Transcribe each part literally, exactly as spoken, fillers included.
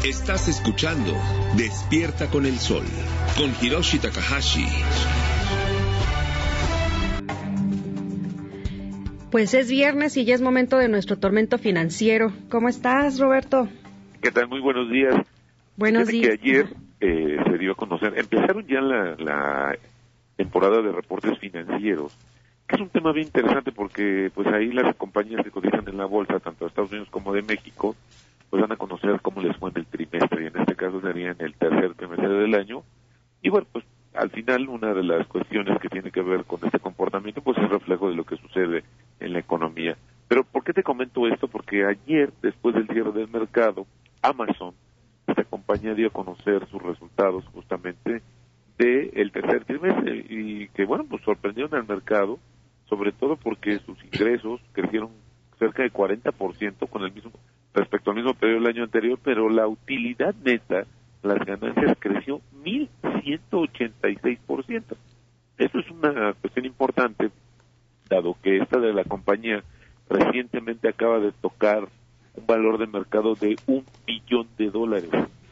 Estás escuchando Despierta con el Sol, con Hiroshi Takahashi. Pues es viernes y ya es momento de nuestro tormento financiero. ¿Cómo estás, Roberto? ¿Qué tal? Muy buenos días. Buenos días. Que ayer eh, se dio a conocer, empezaron ya la, la temporada de reportes financieros, que es un tema bien interesante porque pues ahí las compañías que cotizan en la bolsa, tanto de Estados Unidos como de México, pues van a conocer cómo les fue en el trimestre, y en este caso sería en el tercer trimestre del año. Y bueno, pues al final una de las cuestiones que tiene que ver con este comportamiento pues es reflejo de lo que sucede en la economía. Pero ¿por qué te comento esto? Porque ayer, después del cierre del mercado, Amazon, esta compañía, dio a conocer sus resultados justamente del tercer trimestre y que bueno, pues sorprendieron al mercado, sobre todo porque sus ingresos crecieron cerca de cuarenta por ciento con el mismo respecto al mismo periodo del año anterior, pero la utilidad neta, las ganancias, creció mil ciento ochenta y seis por ciento. Esto es una cuestión importante, dado que esta de la compañía recientemente acaba de tocar un valor de mercado de un billón de dólares.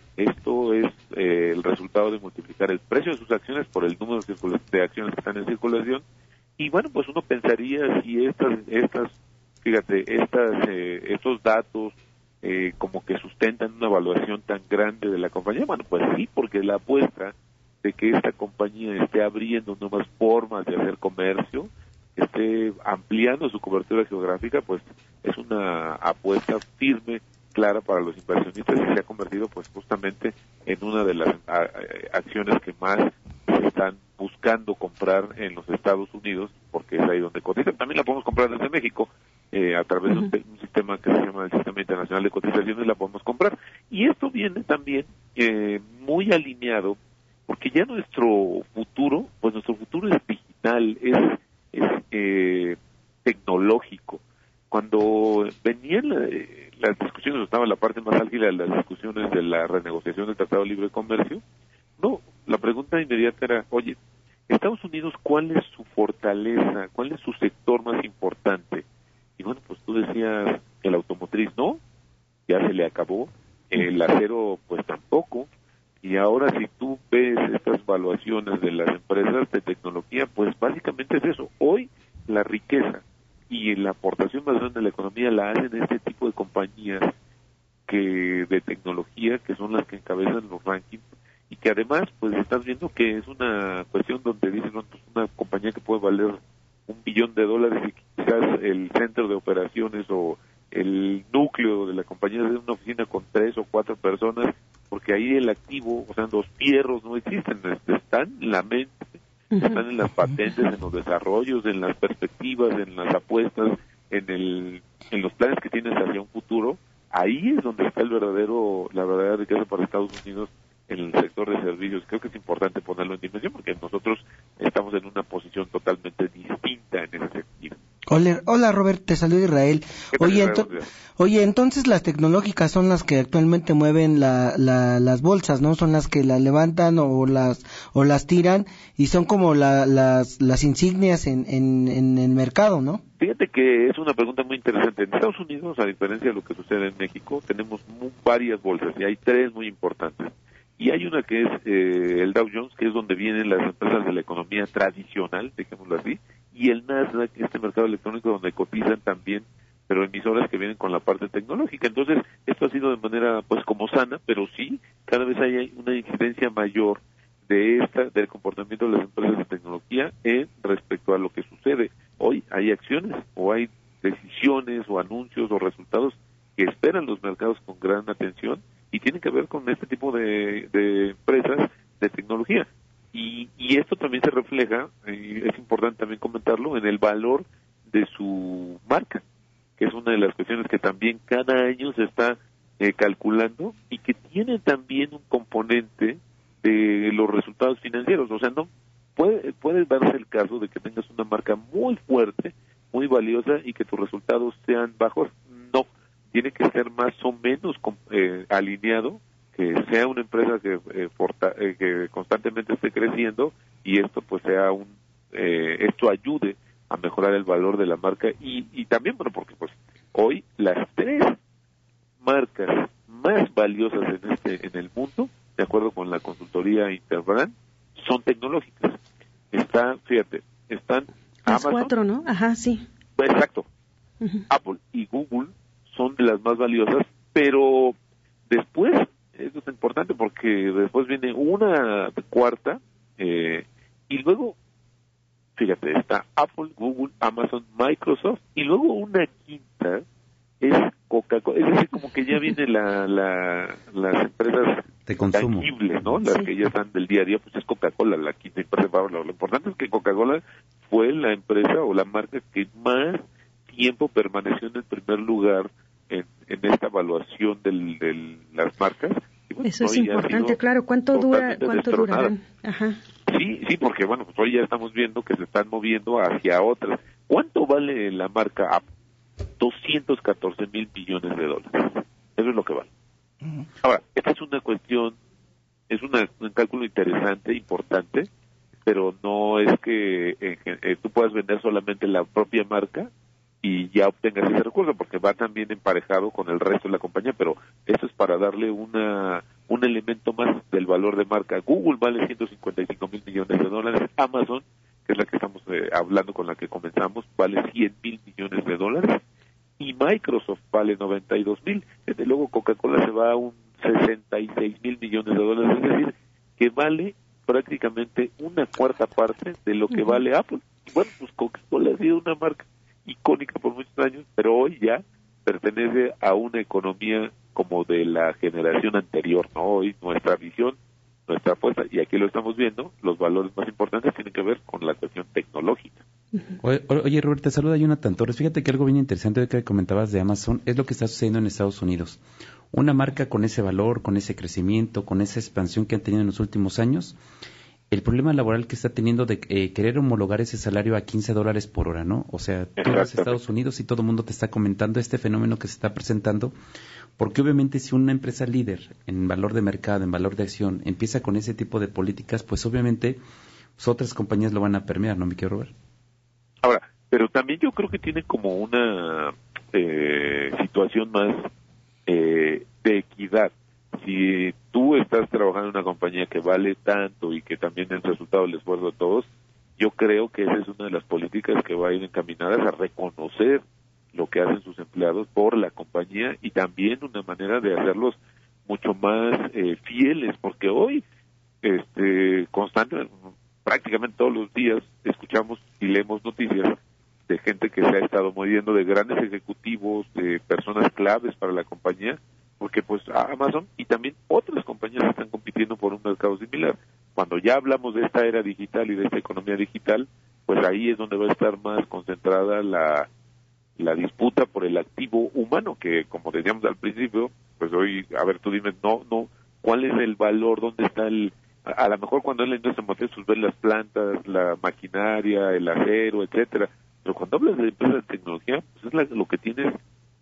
Esto es eh, el resultado de multiplicar el precio de sus acciones por el número de acciones que están en circulación. Y bueno, pues uno pensaría si estas, estas, fíjate, estas, eh, estos datos eh, como que sustentan una evaluación tan grande de la compañía. Bueno, pues sí, porque la apuesta de que esta compañía esté abriendo nuevas formas de hacer comercio, esté ampliando su cobertura geográfica, pues es una apuesta firme, clara para los inversionistas, y se ha convertido pues justamente en una de las a, a, acciones que más se están buscando comprar en los Estados Unidos, porque es ahí donde cotizan. También la podemos comprar desde México, eh, a través uh-huh. de un, un sistema que se llama el Sistema Internacional de Cotizaciones, la podemos comprar. Y esto viene también eh, muy alineado, porque ya nuestro futuro, pues nuestro futuro es digital, es, es eh, tecnológico. Cuando venían la, las discusiones, estaba la parte más álgida de las discusiones de la renegociación del Tratado de Libre Comercio, no, la pregunta inmediata era, oye, Estados Unidos, ¿cuál es su fortaleza? ¿Cuál es su sector más importante? Y bueno, pues tú decías, el automotriz no, ya se le acabó, el acero pues tampoco, y ahora si tú ves estas valuaciones de las empresas de tecnología, pues básicamente es eso. Hoy la riqueza y la aportación más grande de la economía la hacen este tipo de compañías que de tecnología, que son las que encabezan los rankings, y que además pues estás viendo que es una cuestión donde dicen, no, pues una compañía que puede valer un billón de dólares y quizás el centro de operaciones o el núcleo de la compañía es una oficina con tres o cuatro personas, porque ahí el activo, o sea, los fierros no existen, están en la mente, están en las patentes, en los desarrollos, en las perspectivas, en las apuestas, en el en los planes que tienes hacia un futuro. Ahí es donde está el verdadero la verdadera riqueza para Estados Unidos en el sector de servicios. Creo que es importante ponerlo en dimensión porque nosotros estamos en una posición totalmente distinta en ese sentido. Hola, hola Robert, te saluda Israel. Oye, Israel? ento- oye, entonces las tecnológicas son las que actualmente mueven la, la, las bolsas, ¿no? Son las que las levantan o las o las tiran y son como la, las las insignias en, en, en el mercado, ¿no? Fíjate que es una pregunta muy interesante. En Estados Unidos, a diferencia de lo que sucede en México, tenemos muy, varias bolsas y hay tres muy importantes. Y hay una que es eh, el Dow Jones, que es donde vienen las empresas de la economía tradicional, dejémoslo así, y el Nasdaq, este mercado electrónico donde cotizan también, pero emisoras que vienen con la parte tecnológica. Entonces, esto ha sido de manera, pues, como sana, pero sí, cada vez hay una incidencia mayor de esta, del comportamiento de las empresas de tecnología en respecto a lo que sucede. Hoy hay acciones, o hay decisiones, o anuncios, o resultados que esperan los mercados con gran atención, y tienen que ver con este tipo de, de empresas de tecnología. Y, y esto también se refleja, y es importante también comentarlo, en el valor de su marca, que es una de las cuestiones que también cada año se está eh, calculando y que tiene también un componente de los resultados financieros. O sea, no puede, puede darse el caso de que tengas una marca muy fuerte, muy valiosa y que tus resultados sean bajos. No, tiene que ser más o menos eh, alineado, que sea una empresa que, eh, forta, eh, que constantemente esté creciendo y esto pues sea un eh, esto ayude a mejorar el valor de la marca y, y también, bueno, porque pues hoy las tres marcas más valiosas en este en el mundo, de acuerdo con la consultoría Interbrand, son tecnológicas. Están, fíjate, están las Amazon, cuatro, ¿no? Ajá, sí. Exacto. Uh-huh. Apple y Google son de las más valiosas, pero después, eso es importante porque después viene una cuarta, eh, y luego, fíjate, está Apple, Google, Amazon, Microsoft, y luego una quinta es Coca-Cola. Es decir, como que ya viene la, la las empresas de consumo, tangibles, ¿no? Las sí. que ya están del día a día, pues es Coca-Cola, la quinta empresa. Lo, lo importante es que Coca-Cola fue la empresa o la marca que más tiempo permaneció en el primer lugar en, en esta evaluación del, de las marcas. Y bueno, eso es hoy importante, claro. ¿Cuánto dura, cuánto durarán? Ajá. Sí, sí, porque bueno, pues hoy ya estamos viendo que se están moviendo hacia otras. ¿Cuánto vale la marca Apple? doscientos catorce mil millones de dólares. Eso es lo que vale. Uh-huh. Ahora, esta es una cuestión, es una, un cálculo interesante, importante, pero no es que eh, eh, tú puedas vender solamente la propia marca y ya obtengas ese recurso, porque va también emparejado con el resto de la compañía, pero esto es para darle una un elemento más del valor de marca. Google vale ciento cincuenta y cinco mil millones de dólares, Amazon, que es la que estamos eh, hablando, con la que comenzamos, vale cien mil millones de dólares, y Microsoft vale noventa y dos mil. Desde luego Coca-Cola se va a un sesenta y seis mil millones de dólares, es decir, que vale prácticamente una cuarta parte de lo que uh-huh. vale Apple. Y bueno, pues Coca-Cola ha sido una marca icónica por muchos años, pero hoy ya pertenece a una economía como de la generación anterior, ¿no? Hoy nuestra visión, nuestra apuesta, y aquí lo estamos viendo, los valores más importantes tienen que ver con la cuestión tecnológica. Oye, oye Robert, te saluda Jonathan Torres. Fíjate que algo bien interesante que comentabas de Amazon es lo que está sucediendo en Estados Unidos. Una marca con ese valor, con ese crecimiento, con esa expansión que han tenido en los últimos años, el problema laboral que está teniendo de eh, querer homologar ese salario a quince dólares por hora, ¿no? O sea, tú vas a Estados Unidos y todo el mundo te está comentando este fenómeno que se está presentando, porque obviamente si una empresa líder en valor de mercado, en valor de acción, empieza con ese tipo de políticas, pues obviamente pues, otras compañías lo van a permear, ¿no, mi querido Robert? Ahora, pero también yo creo que tiene como una eh, situación más eh, de equidad. Si tú estás trabajando en una compañía que vale tanto y que también es el resultado del esfuerzo de todos, yo creo que esa es una de las políticas que va a ir encaminadas a reconocer lo que hacen sus empleados por la compañía y también una manera de hacerlos mucho más eh, fieles, porque hoy este constantemente, prácticamente todos los días escuchamos y leemos noticias de gente que se ha estado moviendo, de grandes ejecutivos, de personas claves para la compañía, porque pues Amazon y también otras compañías están compitiendo por un mercado similar. Cuando ya hablamos de esta era digital y de esta economía digital, pues ahí es donde va a estar más concentrada la la disputa por el activo humano, que como decíamos al principio, pues hoy, a ver, tú dime, no, no, ¿cuál es el valor? ¿Dónde está el...? A, a lo mejor cuando es la industria motriz, pues ves las plantas, la maquinaria, el acero, etcétera, pero cuando hablas de empresas de tecnología, pues es la, lo que tienes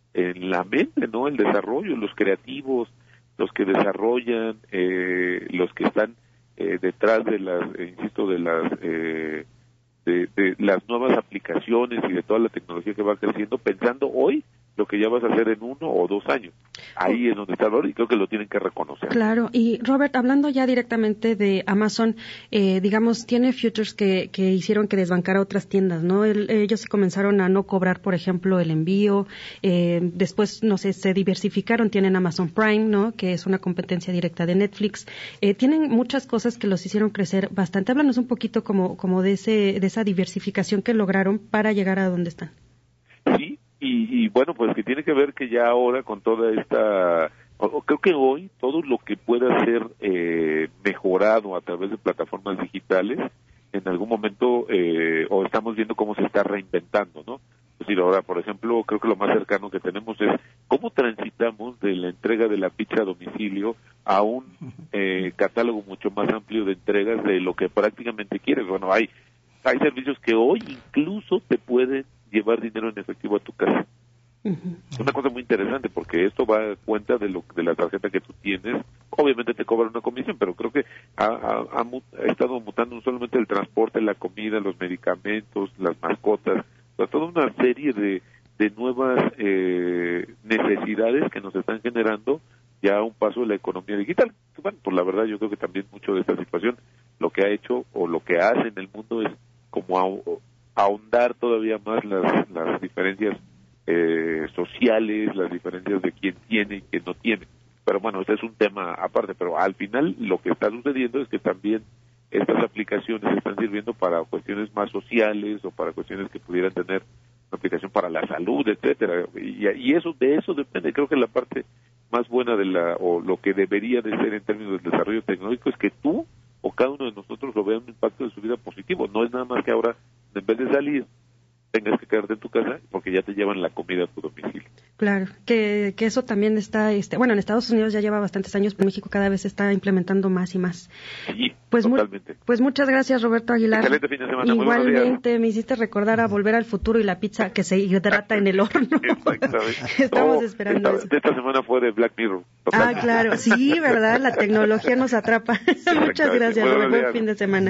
en la mente, ¿no? El desarrollo, los creativos, los que desarrollan, eh, los que están eh, detrás de las, eh, insisto, de las eh, de, de las nuevas aplicaciones y de toda la tecnología que va creciendo, pensando hoy lo que ya vas a hacer en uno o dos años. Ahí es donde está el valor y creo que lo tienen que reconocer. Claro, y Robert, hablando ya directamente de Amazon, eh, digamos, tiene futures que, que hicieron que desbancara otras tiendas, ¿no? El, ellos comenzaron a no cobrar, por ejemplo, el envío, eh, después, no sé, se diversificaron, tienen Amazon Prime, ¿no? Que es una competencia directa de Netflix. Eh, tienen muchas cosas que los hicieron crecer bastante. Háblanos un poquito como, como de, ese, de esa diversificación que lograron para llegar a donde están. Sí. Y, y bueno, pues que tiene que ver que ya ahora con toda esta, creo que hoy todo lo que pueda ser eh, mejorado a través de plataformas digitales, en algún momento, eh, o estamos viendo cómo se está reinventando, ¿no? Es decir, ahora, por ejemplo, creo que lo más cercano que tenemos es cómo transitamos de la entrega de la pizza a domicilio a un eh, catálogo mucho más amplio de entregas de lo que prácticamente quieres. Bueno, hay, hay servicios que hoy incluso te pueden llevar dinero en efectivo a tu casa. Uh-huh. Es una cosa muy interesante porque esto va a cuenta de lo de la tarjeta que tú tienes. Obviamente te cobran una comisión, pero creo que ha, ha, ha, ha estado mutando no solamente el transporte, la comida, los medicamentos, las mascotas, o sea, toda una serie de, de nuevas eh, necesidades que nos están generando ya a un paso de la economía digital. Bueno, pues la verdad yo creo que también mucho de esta situación lo que ha hecho o lo que hace en el mundo es como a, ahondar todavía más las, las diferencias eh, sociales, las diferencias de quién tiene y quién no tiene. Pero bueno, este es un tema aparte, pero al final lo que está sucediendo es que también estas aplicaciones están sirviendo para cuestiones más sociales o para cuestiones que pudieran tener una aplicación para la salud, etcétera, y, y eso de eso depende. Creo que la parte más buena de la o lo que debería de ser en términos del desarrollo tecnológico es que tú o cada uno de nosotros lo vea un impacto de su vida positivo. No es nada más que ahora en vez de salir tengas que quedarte en tu casa porque ya te llevan la comida a tu domicilio. Claro, que, que eso también está, este, bueno, en Estados Unidos ya lleva bastantes años, pero en México cada vez se está implementando más y más. Sí, pues totalmente. Mu- pues muchas gracias, Roberto Aguilar. Excelente fin de semana. Igualmente, me hiciste recordar a Volver al Futuro y la pizza que se hidrata en el horno. Exactamente. Estamos oh, esperando esta, eso. Esta semana fue de Black Mirror. Total. Ah, claro, sí, ¿verdad? La tecnología nos atrapa. Muchas gracias, Roberto. Buen fin de semana.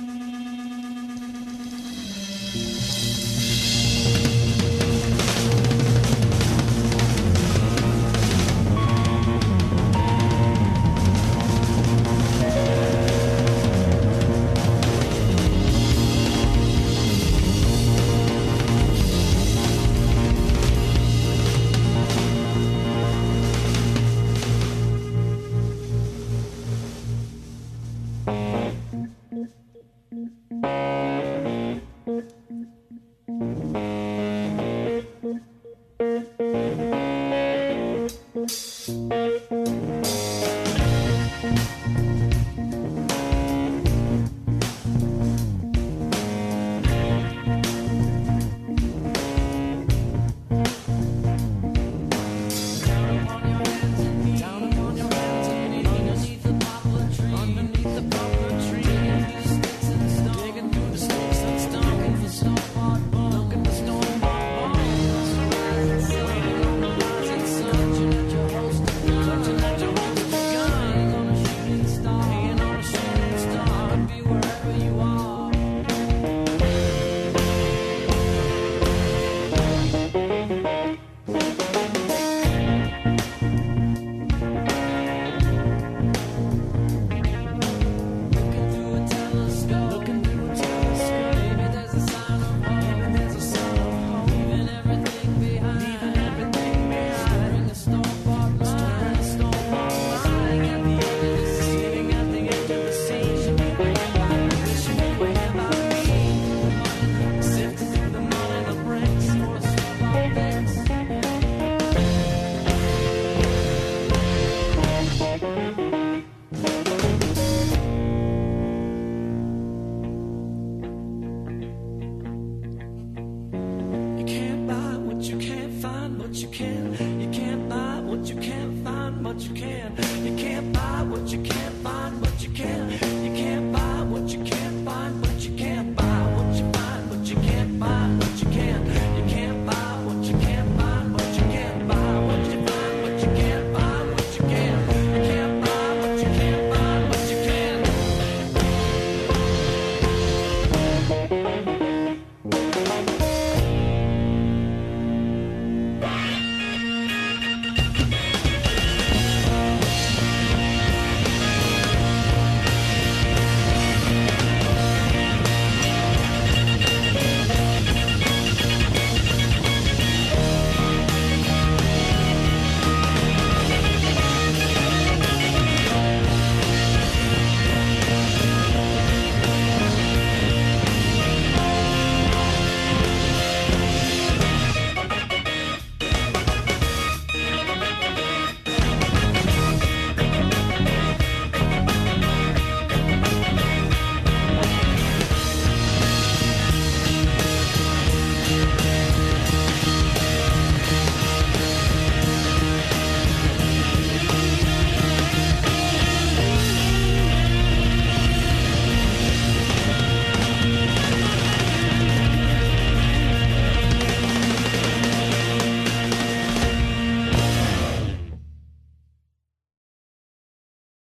what you can. You can't buy what you can't find what you can. You can't buy what you can't.